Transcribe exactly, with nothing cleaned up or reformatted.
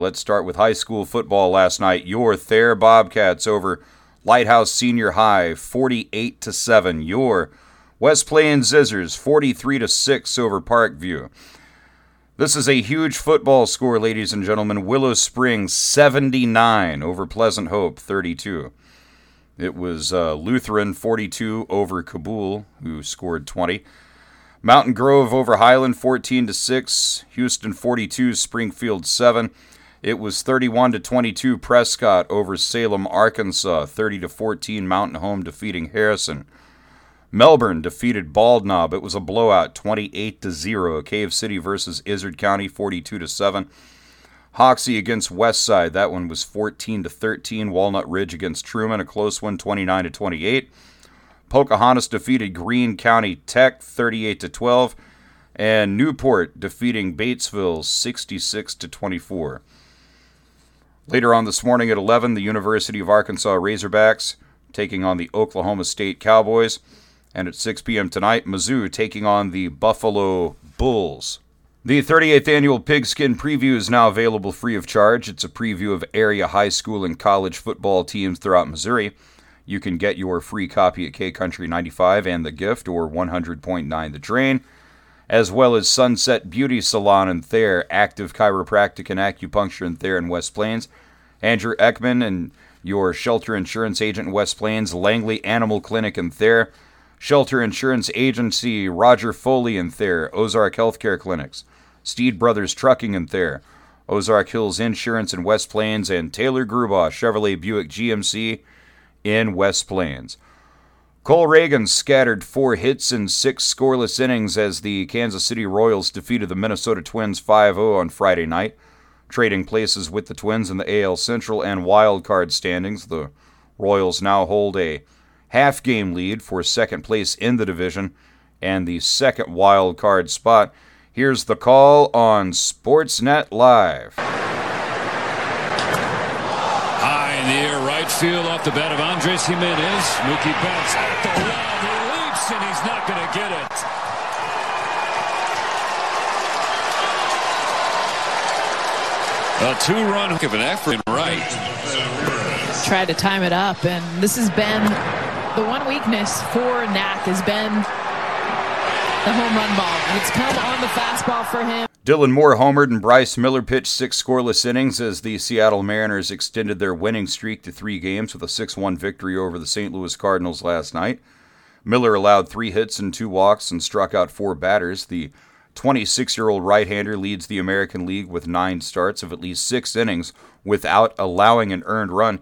Let's start with high school football last night. Your Thayer Bobcats over Lighthouse Senior High, forty-eight to seven. Your West Plains Zizzers, forty-three to six over Parkview. This is a huge football score, ladies and gentlemen. Willow Springs, seventy-nine over Pleasant Hope, thirty-two. It was uh, Lutheran, forty-two over Kabul, who scored twenty. Mountain Grove over Highland, fourteen to six. Houston, forty-two. Springfield, seven. It was thirty-one to twenty-two. Prescott over Salem, Arkansas, thirty to fourteen. Mountain Home defeating Harrison. Melbourne defeated Bald Knob. It was a blowout, twenty-eight to zero. Cave City versus Izard County, forty-two to seven. Hoxie against Westside. That one was fourteen to thirteen. Walnut Ridge against Truman, a close one, twenty-nine to twenty-eight. Pocahontas defeated Greene County Tech, thirty-eight to twelve. And Newport defeating Batesville, sixty-six to twenty-four. Later on this morning at eleven, the University of Arkansas Razorbacks taking on the Oklahoma State Cowboys. And at six p.m. tonight, Mizzou taking on the Buffalo Bulls. The thirty-eighth Annual Pigskin Preview is now available free of charge. It's a preview of area high school and college football teams throughout Missouri. You can get your free copy at K Country ninety-five and The Gift or one hundred point nine The Drain, as well as Sunset Beauty Salon in Thayer, Active Chiropractic and Acupuncture in Thayer and West Plains, Andrew Ekman and your Shelter Insurance Agent in West Plains, Langley Animal Clinic in Thayer, Shelter Insurance Agency Roger Foley in Thayer, Ozark Healthcare Clinics, Steed Brothers Trucking in Thayer, Ozark Hills Insurance in West Plains, and Taylor Grubaugh Chevrolet Buick G M C in West Plains. Cole Reagan scattered four hits in six scoreless innings as the Kansas City Royals defeated the Minnesota Twins five oh on Friday night, trading places with the Twins in the A L Central and wild card standings. The Royals now hold a half-game lead for second place in the division and the second wild card spot. Here's the call on Sportsnet Live. High in the air, right field off the bat of Andres Jimenez. Mookie Betts at the wall. He leaps and he's not going to get it. A two-run hook of an effort right. Tried to time it up, and this has been the one weakness for Knack has been the home run ball. It's come on the fastball for him. Dylan Moore homered and Bryce Miller pitched six scoreless innings as the Seattle Mariners extended their winning streak to three games with a six one victory over the Saint Louis Cardinals last night. Miller allowed three hits and two walks and struck out four batters. The twenty-six-year-old right-hander leads the American League with nine starts of at least six innings without allowing an earned run.